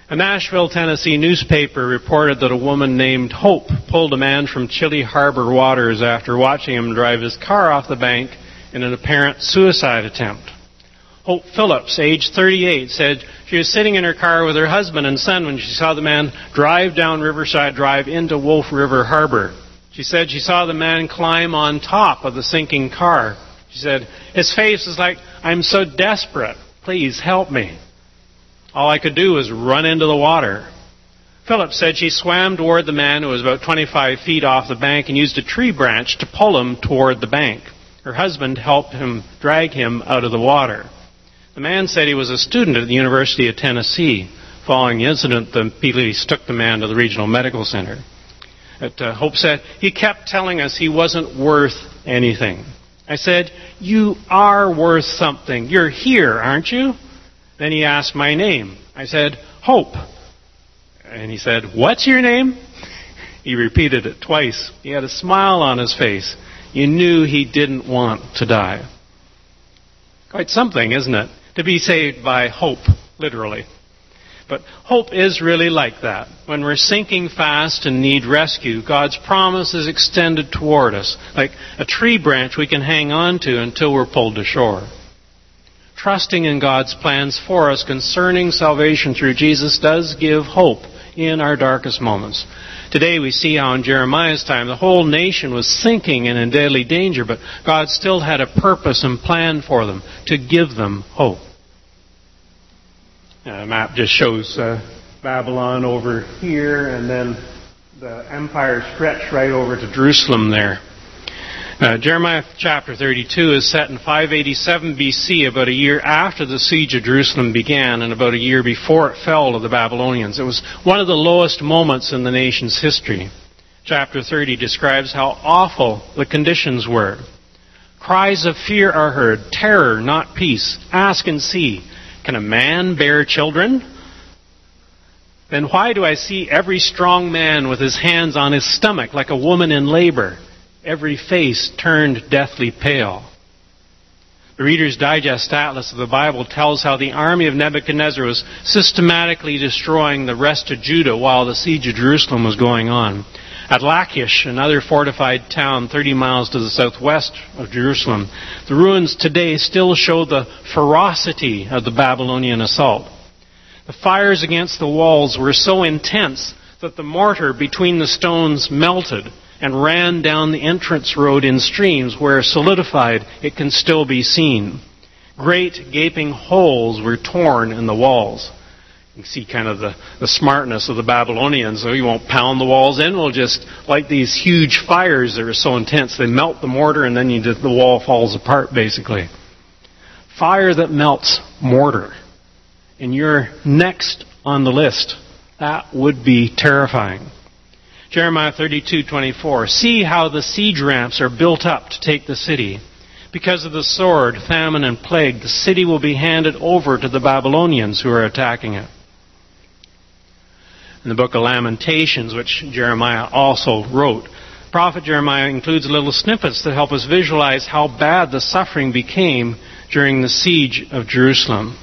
A Nashville, Tennessee newspaper reported that a woman named Hope pulled a man from Chili Harbor waters after watching him drive his car off the bank in an apparent suicide attempt. Hope Phillips, age 38, said she was sitting in her car with her husband and son when she saw the man drive down Riverside Drive into Wolf River Harbor. She said she saw the man climb on top of the sinking car. She said, his face was like, I'm so desperate. Please help me. All I could do was run into the water. Phillips said she swam toward the man who was about 25 feet off the bank and used a tree branch to pull him toward the bank. Her husband helped him drag him out of the water. The man said he was a student at the University of Tennessee. Following the incident, the police took the man to the regional medical center. Hope said, he kept telling us he wasn't worth anything. I said, you are worth something. You're here, aren't you? Then he asked my name. I said, Hope. And he said, what's your name? He repeated it twice. He had a smile on his face. You knew he didn't want to die. Quite something, isn't it? To be saved by hope, literally. But hope is really like that. When we're sinking fast and need rescue, God's promise is extended toward us, like a tree branch we can hang on to until we're pulled to shore. Trusting in God's plans for us concerning salvation through Jesus does give hope in our darkest moments. Today we see how in Jeremiah's time the whole nation was sinking and in deadly danger, but God still had a purpose and plan for them to give them hope. The map just shows Babylon over here, and then the empire stretched right over to Jerusalem there. Jeremiah chapter 32 is set in 587 BC, about a year after the siege of Jerusalem began and about a year before it fell to the Babylonians. It was one of the lowest moments in the nation's history. Chapter 30 describes how awful the conditions were. Cries of fear are heard, terror, not peace. Ask and see, can a man bear children? Then why do I see every strong man with his hands on his stomach like a woman in labor? Every face turned deathly pale. The Reader's Digest Atlas of the Bible tells how the army of Nebuchadnezzar was systematically destroying the rest of Judah while the siege of Jerusalem was going on. At Lachish, another fortified town 30 miles to the southwest of Jerusalem, the ruins today still show the ferocity of the Babylonian assault. The fires against the walls were so intense that the mortar between the stones melted and ran down the entrance road in streams where, solidified, it can still be seen. Great gaping holes were torn in the walls. You can see kind of the smartness of the Babylonians. So you won't pound the walls in. We'll just, like these huge fires that are so intense, they melt the mortar and then the wall falls apart, basically. Fire that melts mortar. And you're next on the list. That would be terrifying. Jeremiah 32:24. See how the siege ramps are built up to take the city. Because of the sword, famine, and plague, the city will be handed over to the Babylonians who are attacking it. In the book of Lamentations, which Jeremiah also wrote, Prophet Jeremiah includes little snippets that help us visualize how bad the suffering became during the siege of Jerusalem.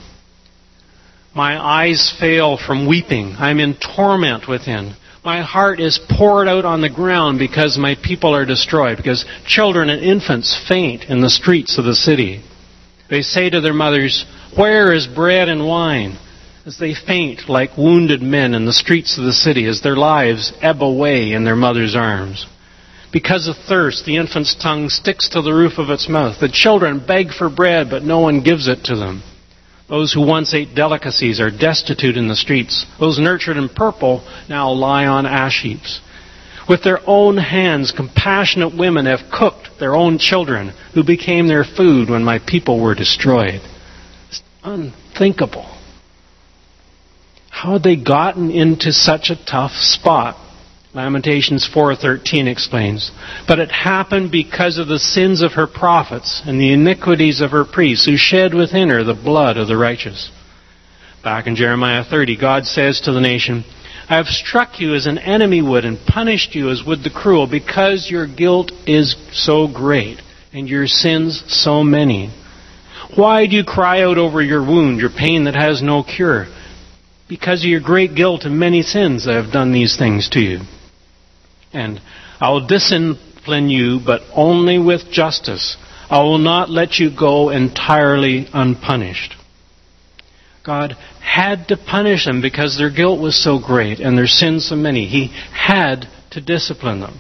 My eyes fail from weeping. I'm in torment within. My heart is poured out on the ground because my people are destroyed, because children and infants faint in the streets of the city. They say to their mothers, where is bread and wine? As they faint like wounded men in the streets of the city, as their lives ebb away in their mother's arms. Because of thirst, the infant's tongue sticks to the roof of its mouth. The children beg for bread, but no one gives it to them. Those who once ate delicacies are destitute in the streets. Those nurtured in purple now lie on ash heaps. With their own hands, compassionate women have cooked their own children, who became their food when my people were destroyed. It's unthinkable. How had they gotten into such a tough spot? Lamentations 4:13 explains, but it happened because of the sins of her prophets and the iniquities of her priests, who shed within her the blood of the righteous. Back in Jeremiah 30, God says to the nation, I have struck you as an enemy would and punished you as would the cruel, because your guilt is so great and your sins so many. Why do you cry out over your wound, your pain that has no cure? Because of your great guilt and many sins, I have done these things to you. And I will discipline you, but only with justice. I will not let you go entirely unpunished. God had to punish them because their guilt was so great and their sins so many. He had to discipline them.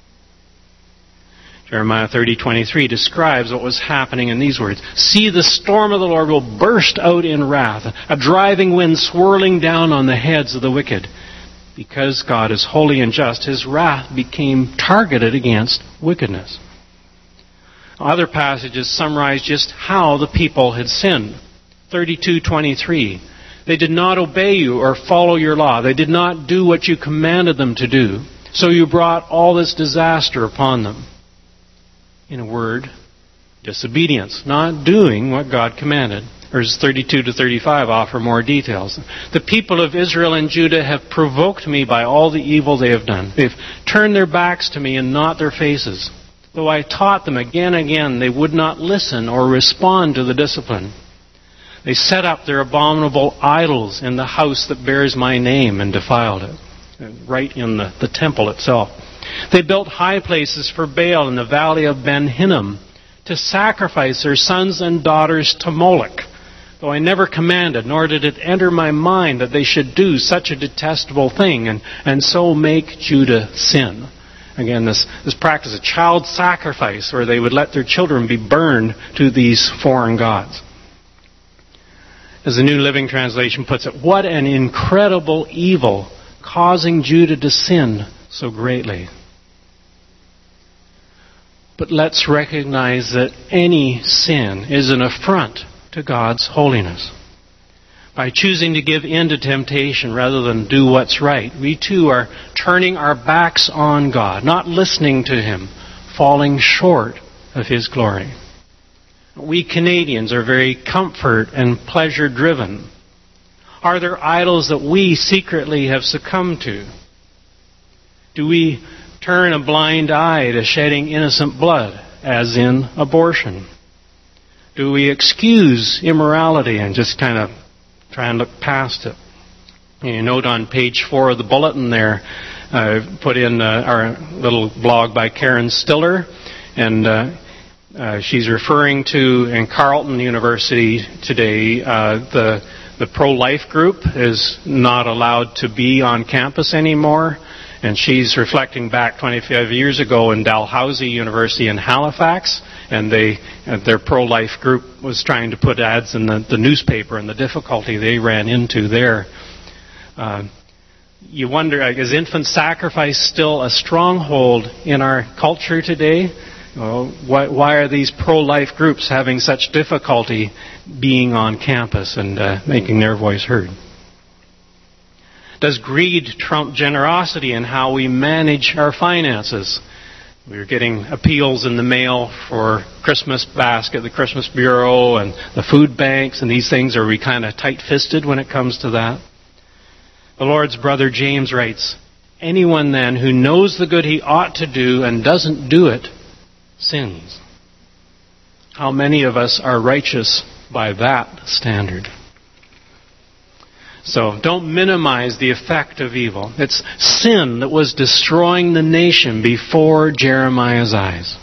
Jeremiah 30:23 describes what was happening in these words. See, the storm of the Lord will burst out in wrath, a driving wind swirling down on the heads of the wicked. Because God is holy and just, His wrath became targeted against wickedness. Other passages summarize just how the people had sinned. 32:23. They did not obey you or follow your law. They did not do what you commanded them to do. So you brought all this disaster upon them. In a word, disobedience, not doing what God commanded. Verses 32-35 offer more details. The people of Israel and Judah have provoked me by all the evil they have done. They've turned their backs to me and not their faces. Though I taught them again and again, they would not listen or respond to the discipline. They set up their abominable idols in the house that bears my name and defiled it, right in the temple itself. They built high places for Baal in the valley of Ben Hinnom to sacrifice their sons and daughters to Moloch, though I never commanded, nor did it enter my mind that they should do such a detestable thing and so make Judah sin. Again, this practice of child sacrifice where they would let their children be burned to these foreign gods. As the New Living Translation puts it, what an incredible evil causing Judah to sin so greatly. But let's recognize that any sin is an affront to God's holiness. By choosing to give in to temptation rather than do what's right, we too are turning our backs on God, not listening to Him, falling short of His glory. We Canadians are very comfort and pleasure driven. Are there idols that we secretly have succumbed to? Do we turn a blind eye to shedding innocent blood, as in abortion? Do we excuse immorality and just kind of try and look past it? You note on page 4 of the bulletin there, I put in our little blog by Karen Stiller, and she's referring to in Carleton University today, the pro-life group is not allowed to be on campus anymore. And she's reflecting back 25 years ago in Dalhousie University in Halifax, and their pro-life group was trying to put ads in the newspaper and the difficulty they ran into there. You wonder, is infant sacrifice still a stronghold in our culture today? Why are these pro-life groups having such difficulty being on campus and making their voice heard? Does greed trump generosity in how we manage our finances? We're getting appeals in the mail for Christmas basket, the Christmas Bureau, and the food banks, and these things. Are we kind of tight-fisted when it comes to that? The Lord's brother James writes, anyone then who knows the good he ought to do and doesn't do it, sins. How many of us are righteous by that standard? So don't minimize the effect of evil. It's sin that was destroying the nation before Jeremiah's eyes.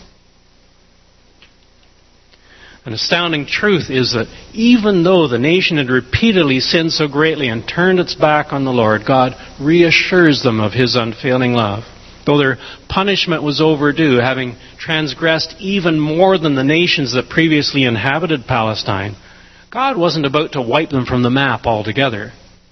An astounding truth is that even though the nation had repeatedly sinned so greatly and turned its back on the Lord, God reassures them of His unfailing love. Though their punishment was overdue, having transgressed even more than the nations that previously inhabited Palestine, God wasn't about to wipe them from the map altogether.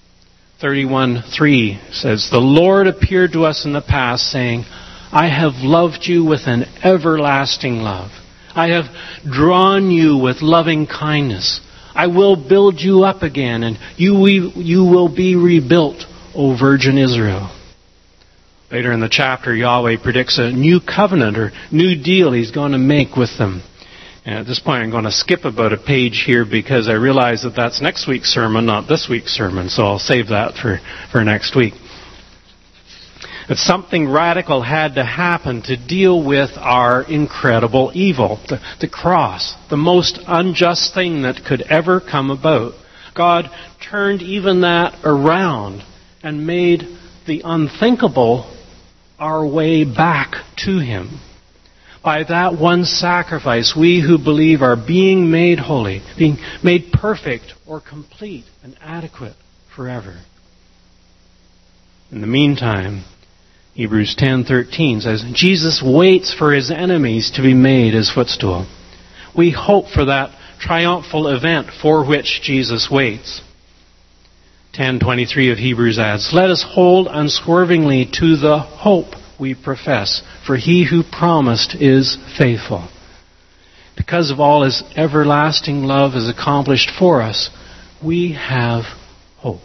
31:3 says, the Lord appeared to us in the past, saying, I have loved you with an everlasting love. I have drawn you with loving kindness. I will build you up again, and you will be rebuilt, O Virgin Israel. Later in the chapter, Yahweh predicts a new covenant or new deal He's going to make with them. And at this point, I'm going to skip about a page here because I realize that that's next week's sermon, not this week's sermon. So I'll save that for next week. But something radical had to happen to deal with our incredible evil. The cross, the most unjust thing that could ever come about. God turned even that around and made the unthinkable our way back to Him. By that one sacrifice, we who believe are being made holy, being made perfect or complete and adequate forever. In the meantime, Hebrews 10:13 says, Jesus waits for His enemies to be made His footstool. We hope for that triumphal event for which Jesus waits. 10:23 of Hebrews adds, let us hold unswervingly to the hope we profess, for He who promised is faithful. Because of all His everlasting love is accomplished for us, we have hope.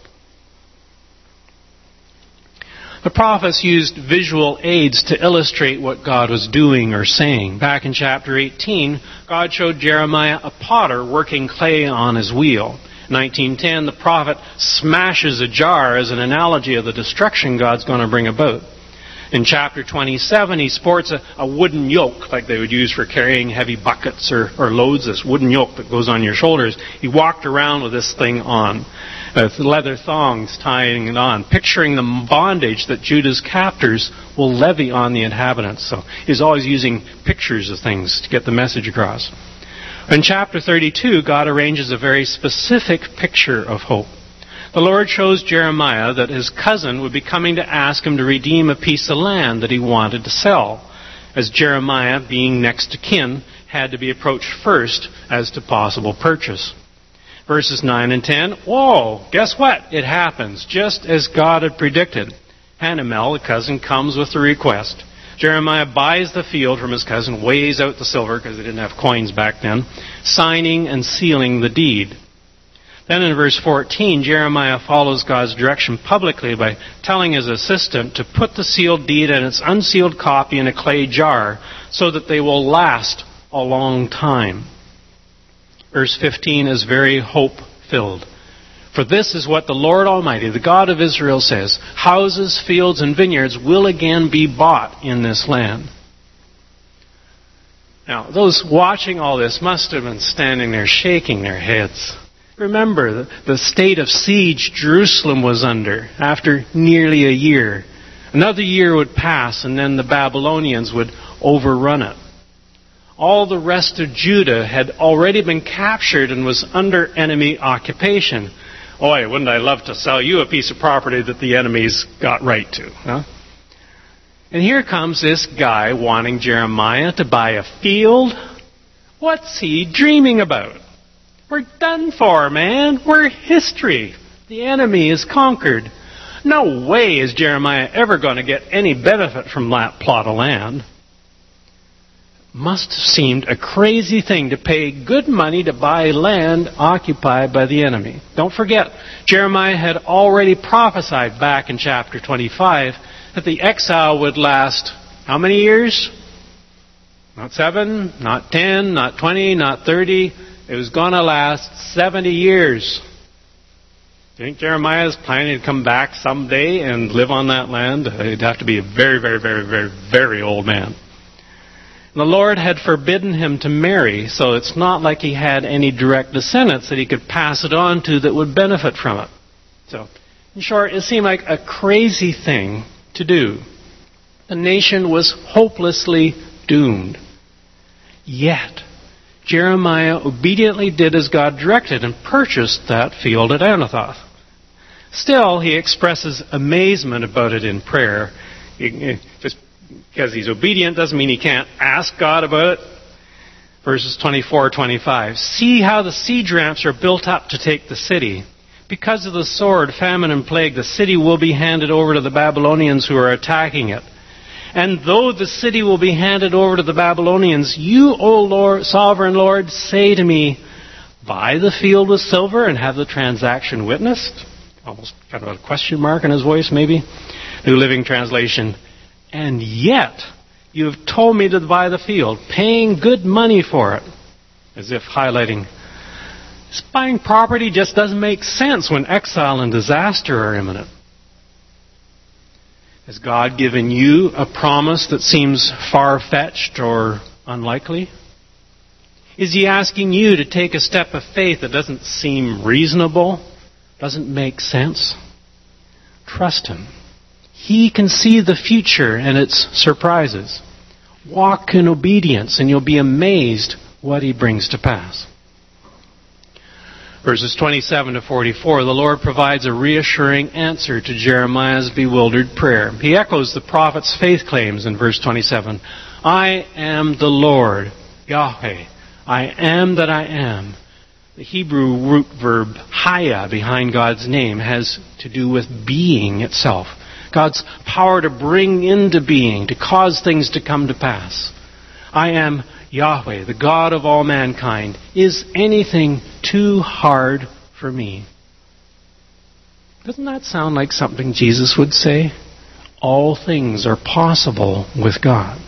The prophets used visual aids to illustrate what God was doing or saying. Back in chapter 18, God showed Jeremiah a potter working clay on his wheel. In 19:10, the prophet smashes a jar as an analogy of the destruction God's going to bring about. In chapter 27, he sports a wooden yoke, like they would use for carrying heavy buckets or loads, this wooden yoke that goes on your shoulders. He walked around with this thing on, with leather thongs tying it on, picturing the bondage that Judah's captors will levy on the inhabitants. So he's always using pictures of things to get the message across. In chapter 32, God arranges a very specific picture of hope. The Lord shows Jeremiah that his cousin would be coming to ask him to redeem a piece of land that he wanted to sell, as Jeremiah, being next to kin, had to be approached first as to possible purchase. Verses 9 and 10, whoa, guess what? It happens, just as God had predicted. Hanamel, the cousin, comes with the request. Jeremiah buys the field from his cousin, weighs out the silver, because they didn't have coins back then, signing and sealing the deed. Then in verse 14, Jeremiah follows God's direction publicly by telling his assistant to put the sealed deed and its unsealed copy in a clay jar so that they will last a long time. Verse 15 is very hope-filled. For this is what the Lord Almighty, the God of Israel, says, houses, fields, and vineyards will again be bought in this land. Now, those watching all this must have been standing there shaking their heads. Remember the state of siege Jerusalem was under after nearly a year. Another year would pass and then the Babylonians would overrun it. All the rest of Judah had already been captured and was under enemy occupation. Boy, wouldn't I love to sell you a piece of property that the enemies got right to, huh? And here comes this guy wanting Jeremiah to buy a field. What's he dreaming about? We're done for, man. We're history. The enemy is conquered. No way is Jeremiah ever going to get any benefit from that plot of land. Must have seemed a crazy thing to pay good money to buy land occupied by the enemy. Don't forget, Jeremiah had already prophesied back in chapter 25 that the exile would last how many years? Not 7, not 10, not 20, not 30. It was going to last 70 years. Do you think Jeremiah is planning to come back someday and live on that land? He'd have to be a very, very, very, very, very old man. The Lord had forbidden him to marry, so it's not like he had any direct descendants that he could pass it on to that would benefit from it. So, in short, it seemed like a crazy thing to do. The nation was hopelessly doomed. Yet, Jeremiah obediently did as God directed and purchased that field at Anathoth. Still, he expresses amazement about it in prayer. Just because he's obedient doesn't mean he can't ask God about it. Verses 24-25. See how the siege ramps are built up to take the city. Because of the sword, famine, and plague, the city will be handed over to the Babylonians who are attacking it. And though the city will be handed over to the Babylonians, you, O Lord, sovereign Lord, say to me, buy the field with silver and have the transaction witnessed. Almost kind of a question mark in his voice, maybe. New Living Translation. And yet, you have told me to buy the field, paying good money for it. As if highlighting, this buying property just doesn't make sense when exile and disaster are imminent. Has God given you a promise that seems far-fetched or unlikely? Is He asking you to take a step of faith that doesn't seem reasonable Doesn't make sense? Trust Him. He can see the future and its surprises. Walk in obedience and you'll be amazed what He brings to pass. Verses 27 to 44, the Lord provides a reassuring answer to Jeremiah's bewildered prayer. He echoes the prophet's faith claims in verse 27. I am the Lord, Yahweh. I am that I am. The Hebrew root verb haya behind God's name has to do with being itself. God's power to bring into being, to cause things to come to pass. I am Yahweh, the God of all mankind. Is anything too hard for me? Doesn't that sound like something Jesus would say? All things are possible with God.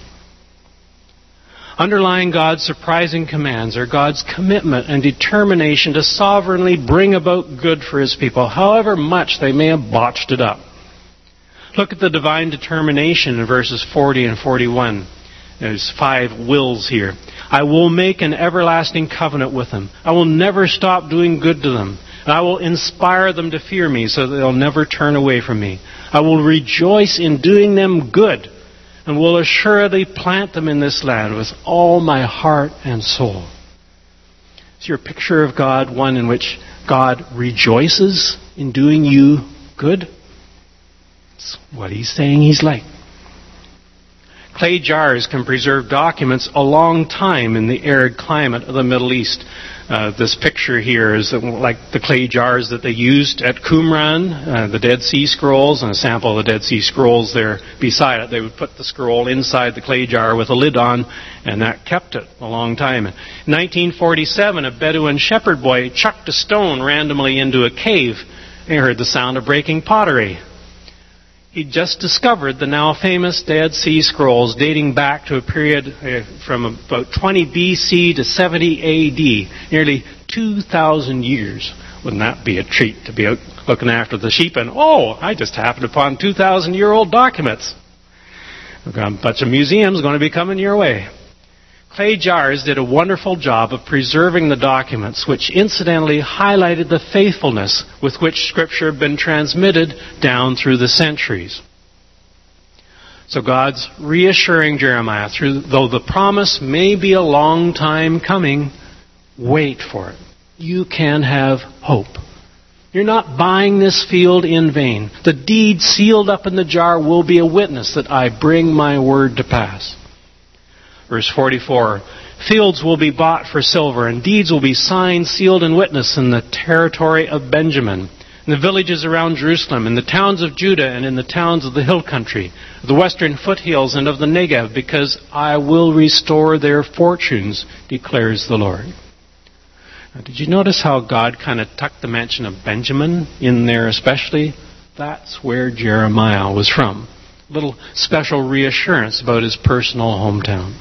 Underlying God's surprising commands are God's commitment and determination to sovereignly bring about good for His people, however much they may have botched it up. Look at the divine determination in verses 40 and 41. There's 5 wills here. I will make an everlasting covenant with them. I will never stop doing good to them. And I will inspire them to fear me so that they'll never turn away from me. I will rejoice in doing them good and will assuredly plant them in this land with all my heart and soul. Is your picture of God one in which God rejoices in doing you good? That's what He's saying He's like. Clay jars can preserve documents a long time in the arid climate of the Middle East. This picture here is like the clay jars that they used at Qumran, the Dead Sea Scrolls, and a sample of the Dead Sea Scrolls there beside it. They would put the scroll inside the clay jar with a lid on, and that kept it a long time. In 1947, a Bedouin shepherd boy chucked a stone randomly into a cave. He heard the sound of breaking pottery. He'd just discovered the now famous Dead Sea Scrolls dating back to a period from about 20 BC to 70 AD, nearly 2,000 years. Wouldn't that be a treat to be out looking after the sheep and, I just happened upon 2,000-year-old documents. We've got a bunch of museums going to be coming your way. Clay jars did a wonderful job of preserving the documents, which incidentally highlighted the faithfulness with which Scripture had been transmitted down through the centuries. So God's reassuring Jeremiah, though the promise may be a long time coming, wait for it. You can have hope. You're not buying this field in vain. The deed sealed up in the jar will be a witness that I bring my word to pass. Verse 44, fields will be bought for silver, and deeds will be signed, sealed, and witnessed in the territory of Benjamin, in the villages around Jerusalem, in the towns of Judah, and in the towns of the hill country, the western foothills, and of the Negev, because I will restore their fortunes, declares the Lord. Now, did you notice how God kind of tucked the mention of Benjamin in there especially? That's where Jeremiah was from. A little special reassurance about his personal hometown.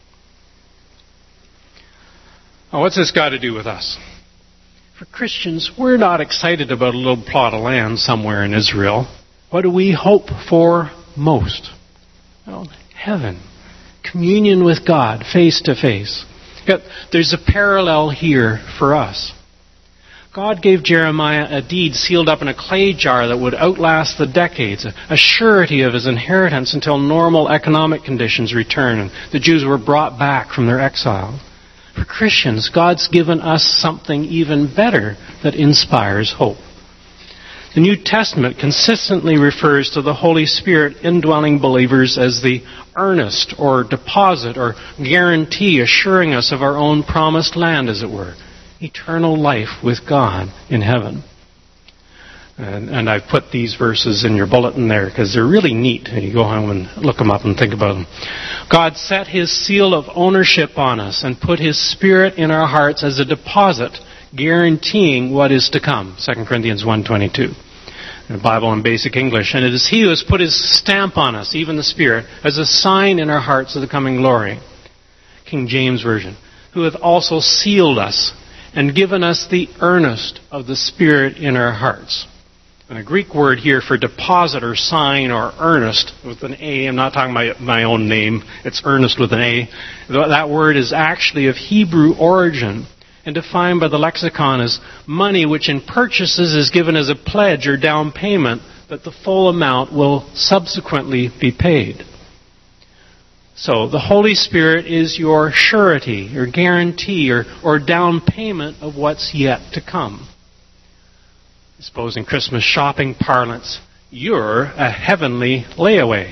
Now, what's this got to do with us? For Christians, we're not excited about a little plot of land somewhere in Israel. What do we hope for most? Well, heaven. Communion with God, face to face. Yet there's a parallel here for us. God gave Jeremiah a deed sealed up in a clay jar that would outlast the decades, a surety of his inheritance until normal economic conditions return and the Jews were brought back from their exile. For Christians, God's given us something even better that inspires hope. The New Testament consistently refers to the Holy Spirit indwelling believers as the earnest or deposit or guarantee assuring us of our own promised land, as it were. Eternal life with God in heaven. And I've put these verses in your bulletin there because they're really neat. You go home and look them up and think about them. God set His seal of ownership on us and put His Spirit in our hearts as a deposit, guaranteeing what is to come. 2 Corinthians 1:22. The Bible in basic English. And it is He who has put His stamp on us, even the Spirit, as a sign in our hearts of the coming glory. King James Version. Who hath also sealed us and given us the earnest of the Spirit in our hearts. And a Greek word here for deposit or sign or earnest with an A. I'm not talking about my own name. It's earnest with an A. That word is actually of Hebrew origin. and defined by the lexicon as money which in purchases is given as a pledge or down payment, but the full amount will subsequently be paid. So the Holy Spirit is your surety, your guarantee, or down payment of what's yet to come. I suppose in Christmas shopping parlance, you're a heavenly layaway.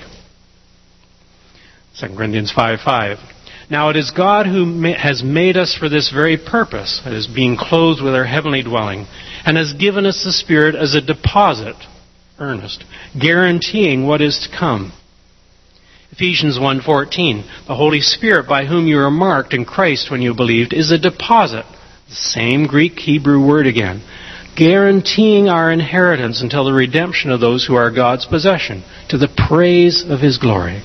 2 Corinthians 5:5. Now it is God who has made us for this very purpose, that is, being clothed with our heavenly dwelling, and has given us the Spirit as a deposit, earnest, guaranteeing what is to come. Ephesians 1:14, the Holy Spirit by whom you are marked in Christ when you believed is a deposit, the same Greek Hebrew word again, guaranteeing our inheritance until the redemption of those who are God's possession, to the praise of His glory.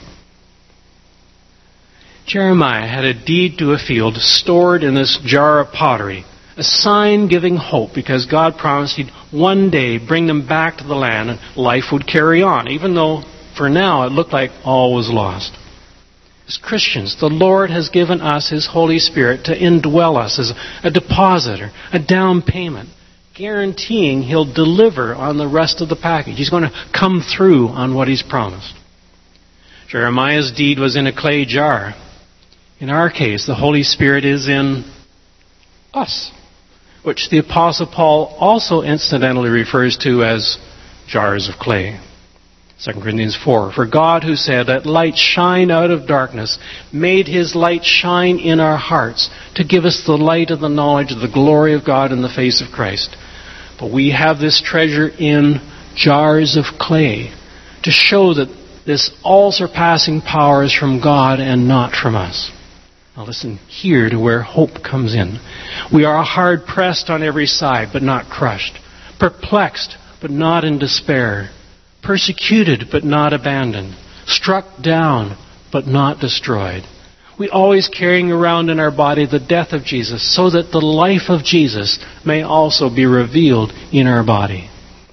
Jeremiah had a deed to a field stored in this jar of pottery, a sign giving hope because God promised He'd one day bring them back to the land and life would carry on, even though for now it looked like all was lost. As Christians, the Lord has given us His Holy Spirit to indwell us as a deposit or a down payment, guaranteeing He'll deliver on the rest of the package. He's going to come through on what He's promised. Jeremiah's deed was in a clay jar. In our case, the Holy Spirit is in us, which the Apostle Paul also incidentally refers to as jars of clay. 2 Corinthians 4, for God who said, let light shine out of darkness, made His light shine in our hearts to give us the light of the knowledge of the glory of God in the face of Christ. But we have this treasure in jars of clay to show that this all-surpassing power is from God and not from us. Now listen here to where hope comes in. We are hard-pressed on every side, but not crushed. Perplexed, but not in despair. Persecuted, but not abandoned. Struck down, but not destroyed. We always carrying around in our body the death of Jesus, so that the life of Jesus may also be revealed in our body.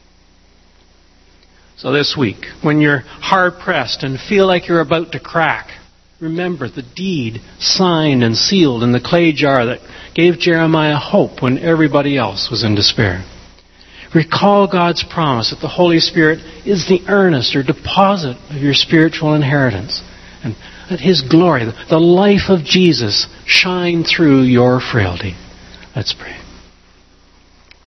So this week, when you're hard-pressed and feel like you're about to crack, remember the deed signed and sealed in the clay jar that gave Jeremiah hope when everybody else was in despair. Recall God's promise that the Holy Spirit is the earnest or deposit of your spiritual inheritance, and that His glory, the life of Jesus, shine through your frailty. Let's pray.